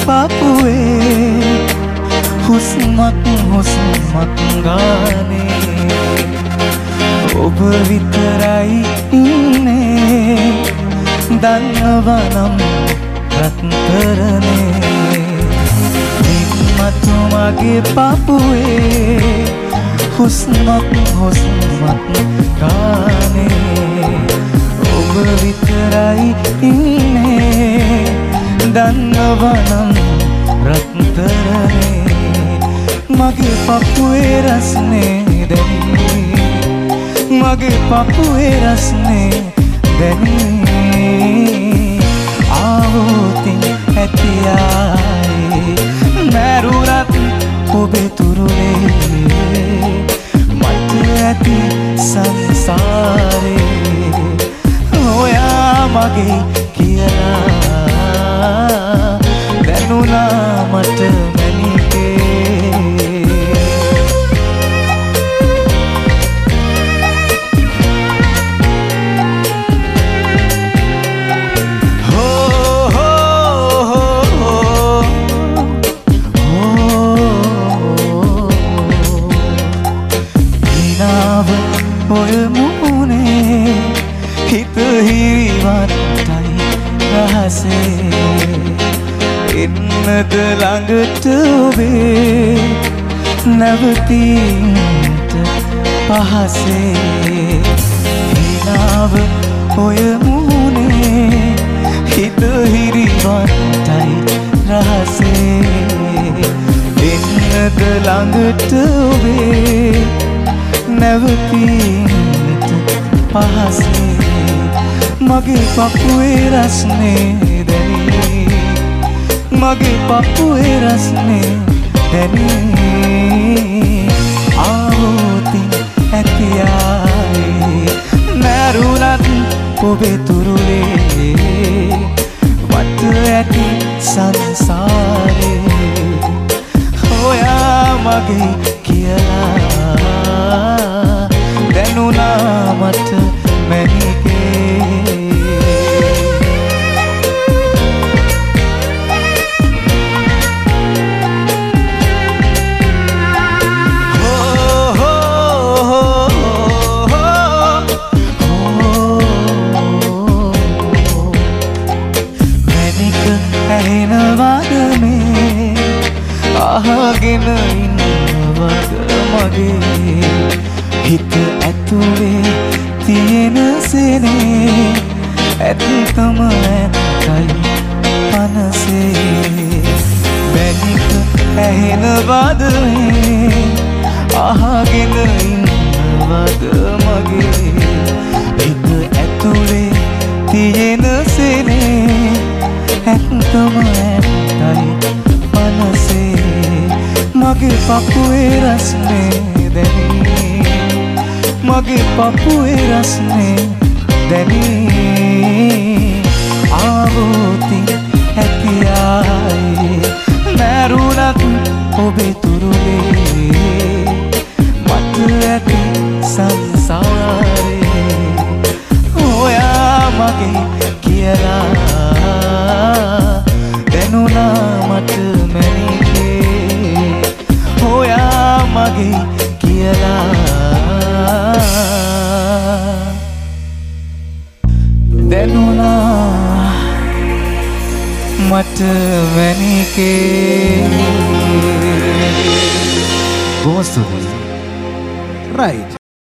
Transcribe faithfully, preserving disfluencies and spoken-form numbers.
පපුවේ හුස්මක් හුස්මක් ගානේ ඔබ විතරයි ඉන්නේ දන්නවනම් රත්තරනේ මතු මගේ පපුවේ හුස්මක් හුස්මක් ගානේ ඔබ විතරයි ඉන්නේ දන්නවනම් රත්තරනේ මගේ පපුවේ රස්නේ දැනේ මගේ පපුවේ රස්නේ දැනේ ආවෝතින් ඇතියායි මැරුණත් ඔබේ තුරුලේ මට ඇති සංසාරේ ඔයා මගේ කියලා දැනුණා මට ඔය මුහුණේ හිත හිරිවත්තයි රහසේ එන්නද ළඟට ඔබේ නැවතීමට පහසේ හිනාව ඔය මුහුණේ හිත හිරිවත්තයි රහසේ එන්නද ළඟට ඔබේ නැවතීමට පහසේ මගේ පපුවේ රස්නේ දැනේ මගේ පපුවේ රස්නේ දැනේ ආවෝතින් ඇතියායි මැරුණත් ඔබේ තුරුලේ වට ඇති සංසාරේ ඔයා මගේ කියලා දැනුණා මට මැනිකේ මැනික ඇහෙනවද මේ අහගෙන ඉන්නවද මගේ හිත ඇතුලේ තියෙන සෙනේ ඇත්තම ඇත්තයි පනසේ මැනික ඇහෙනවද මේ අහගෙන ඉන්නවද මගේ හිත ඇතුලේ තියෙන සෙනේ ඇත්තම ඇත්තයි පනසේ මගේ පපුවේ රස්නේ දැනේ මගේ පපුවේ රස්නේ දැනේ ආවෝතින් ඇතියායි මැරුණත් ඔබේ තුරුලේ මට ඇති සංසාරේ ඔයා මගේ කියලා දැනුණා මට මැනිකේ ඔයා මගේ කියලා දැනුණා මට මැනිකේ බොහොම ස්තුතියි. right